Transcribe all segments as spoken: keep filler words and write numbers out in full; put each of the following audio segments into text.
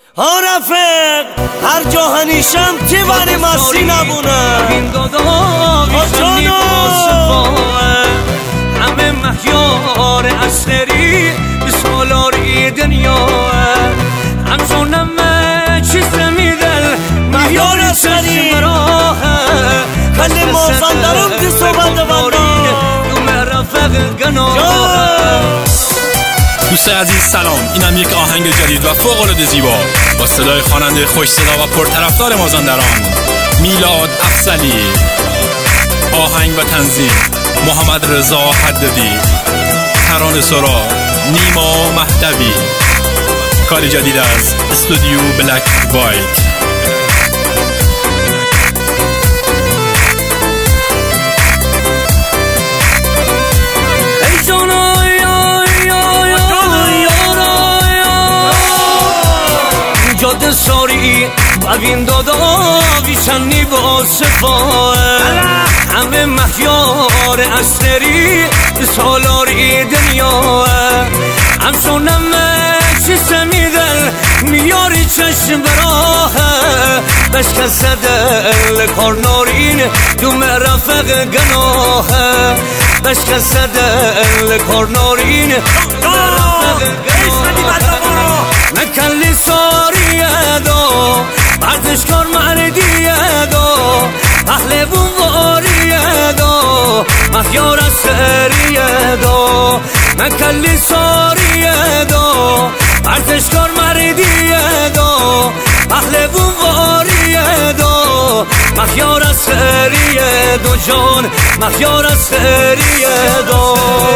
ها رفیق هر جا هنیشم تیوانی مسی نبونه آجانو همه مهیار اصغری بسالاری دنیا همچونم چیز میدل مهیار اصغری خلی موزن درم تی صحبت بندان دوست عزیز سلام، اینم یک آهنگ جدید و فوق‌العاده زیبا با صدای خواننده خوش صدا و پرطرفدار مازندران میلاد افضلی. آهنگ و تنظیم محمد رضا حدادی، ترانه سرا نیما مهدوی. کاری جدید از استودیو بلک وایت. جاده ساری ببین دادا ویشنی با صفا همه مهیار اصغری سالاری دنیا همسونم چی سمیدل میاری چشم براه بشکست دل کارنارین دوم رفق گناه بشکست دل کارنارین دوم رفق گناه نکلی ساریه دو ورزشکار مردیه دو اهل بونواریه دو مهیار اصغریه دو نکلی ساریه دو ورزشکار مردیه دو اهل بونواریه دو مهیار اصغریه دو جان مهیار اصغریه دو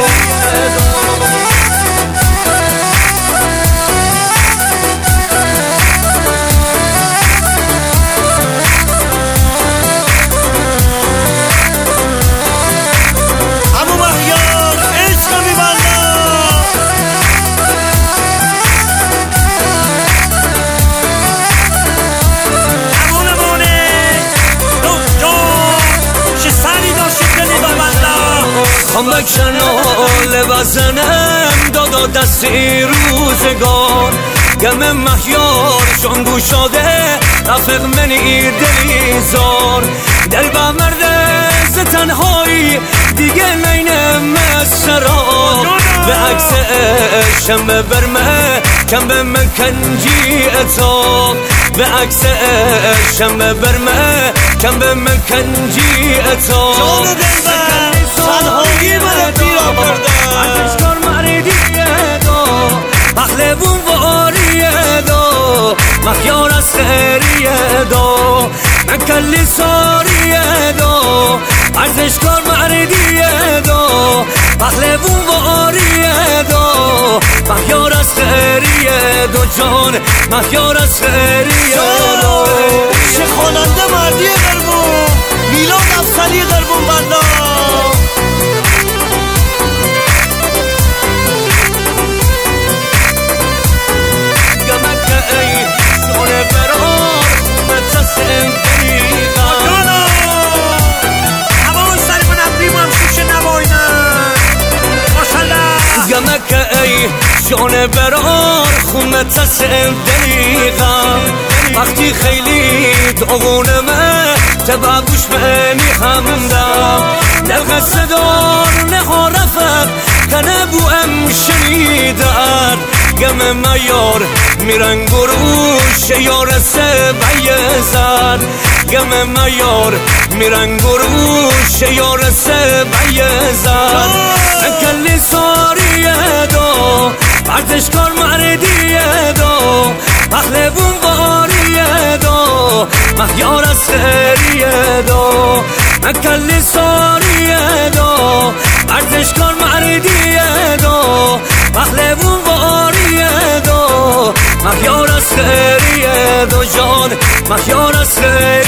خم بکنال بزنم دادا دستی روزگار گم مهیار شون گوشاده رفق منی دلی زار دل با مرده ز تنهایی دیگه نینم سرا به عکس شم برمه کم به من کنجی اتاق به عکس شم برمه کم به من کنجی اتاق تنهایی من پیرا کرده ارزشکار مردیه دو اهل بونواریه دو مهیار اصغریه دو نکلی ساریه دو ارزشکار مردیه دو اهل بونواریه دو مهیار اصغریه دو جان مهیار اصغریه دو چه خواننده مردی قربون میلاد افضلی قربون بنده جان برار خونه تسم دقیقا وقتی خیلی داغونمه تبا گوش منی همدم دلغ صدار نها رفت کنه بو ام شنیدن گم میار میرن گروش یار سه بیزن گم میار میرن گروش یار سه بیزن نکلی ساریه دو ورزشکار مردیه دو اهل بونواریه دو مهیار اصغریه دو نکلی ساریه دو ورزشکار مردیه دو اهل بونواریه دو مهیار اصغریه دو جان مهیار اصغریه